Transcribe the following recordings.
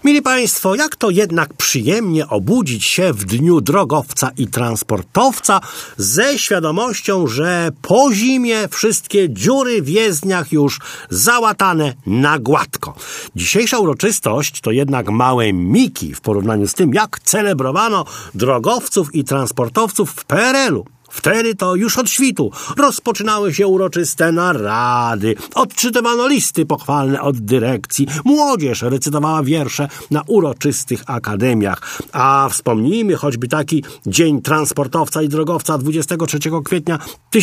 Mili Państwo, jak to jednak przyjemnie obudzić się w dniu drogowca i transportowca ze świadomością, że po zimie wszystkie dziury w jezdniach już załatane na gładko. Dzisiejsza uroczystość to jednak małe miki w porównaniu z tym, jak celebrowano drogowców i transportowców w PRL-u. Wtedy to już od świtu rozpoczynały się uroczyste narady, odczytywano listy pochwalne od dyrekcji, młodzież recytowała wiersze na uroczystych akademiach. A wspomnijmy choćby taki dzień transportowca i drogowca 23 kwietnia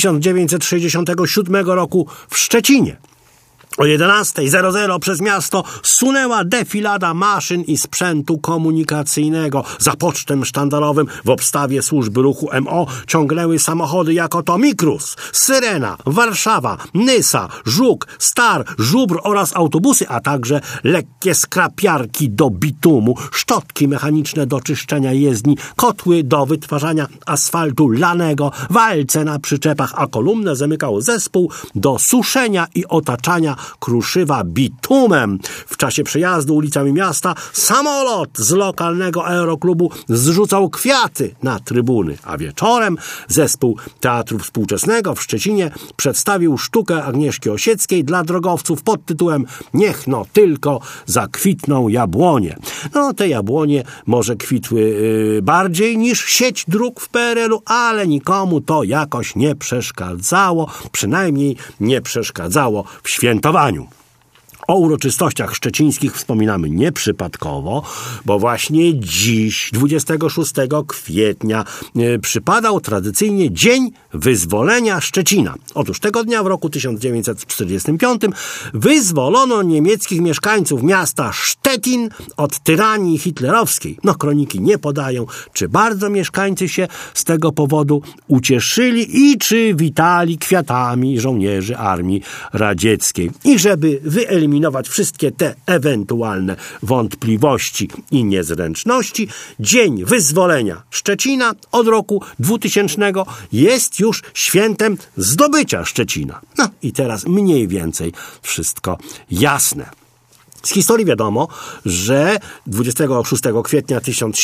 1967 roku w Szczecinie. O 11:00 przez miasto sunęła defilada maszyn i sprzętu komunikacyjnego. Za pocztem sztandarowym w obstawie służby ruchu MO ciągnęły samochody jako to Mikrus, Syrena, Warszawa, Nysa, Żuk, Star, Żubr oraz autobusy, a także lekkie skrapiarki do bitumu, szczotki mechaniczne do czyszczenia jezdni, kotły do wytwarzania asfaltu lanego, walce na przyczepach, a kolumnę zamykał zespół do suszenia i otaczania kruszywa bitumem. W czasie przejazdu ulicami miasta samolot z lokalnego aeroklubu zrzucał kwiaty na trybuny, a wieczorem zespół Teatru Współczesnego w Szczecinie przedstawił sztukę Agnieszki Osieckiej dla drogowców pod tytułem „Niech no tylko zakwitną jabłonie”. No, te jabłonie może kwitły bardziej niż sieć dróg w PRL-u, ale nikomu to jakoś nie przeszkadzało, przynajmniej nie przeszkadzało w świętowaniu. O uroczystościach szczecińskich wspominamy nieprzypadkowo, bo właśnie dziś, 26 kwietnia, przypadał tradycyjnie Dzień Wyzwolenia Szczecina. Otóż tego dnia w roku 1945 wyzwolono niemieckich mieszkańców miasta Szczecin od tyranii hitlerowskiej. No, kroniki nie podają, czy bardzo mieszkańcy się z tego powodu ucieszyli i czy witali kwiatami żołnierzy Armii Radzieckiej. I żeby wyeliminować wszystkie te ewentualne wątpliwości i niezręczności, Dzień Wyzwolenia Szczecina od roku 2000 jest już świętem zdobycia Szczecina. No i teraz mniej więcej wszystko jasne. Z historii wiadomo, że 26 kwietnia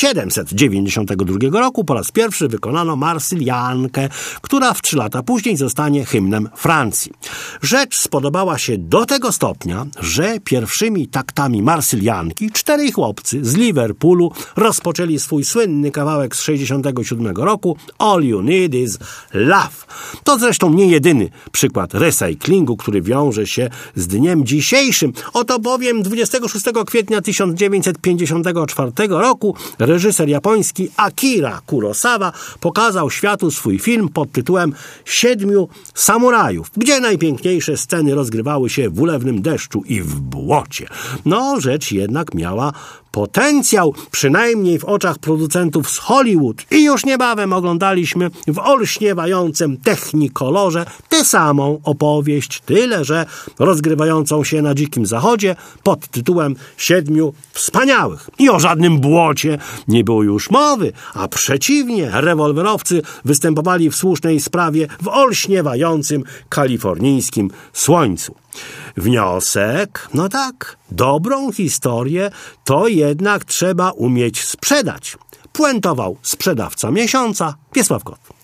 1792 roku po raz pierwszy wykonano Marsyliankę, która w 3 lata później zostanie hymnem Francji. Rzecz spodobała się do tego stopnia, że pierwszymi taktami Marsylianki 4 chłopcy z Liverpoolu rozpoczęli swój słynny kawałek z 67 roku All You Need Is Love. To zresztą nie jedyny przykład recyklingu, który wiąże się z dniem dzisiejszym. Oto bowiem 26 kwietnia 1954 roku reżyser japoński Akira Kurosawa pokazał światu swój film pod tytułem 7 samurajów, gdzie najpiękniejsze sceny rozgrywały się w ulewnym deszczu i w błocie. No, rzecz jednak miała potencjał, przynajmniej w oczach producentów z Hollywood, i już niebawem oglądaliśmy w olśniewającym technikolorze tę samą opowieść, tyle że rozgrywającą się na Dzikim Zachodzie pod tytułem 7 wspaniałych. I o żadnym błocie nie było już mowy, a przeciwnie, rewolwerowcy występowali w słusznej sprawie w olśniewającym kalifornijskim słońcu. Wniosek? No tak, dobrą historię to jednak trzeba umieć sprzedać. Puentował sprzedawca miesiąca Piesław Kot.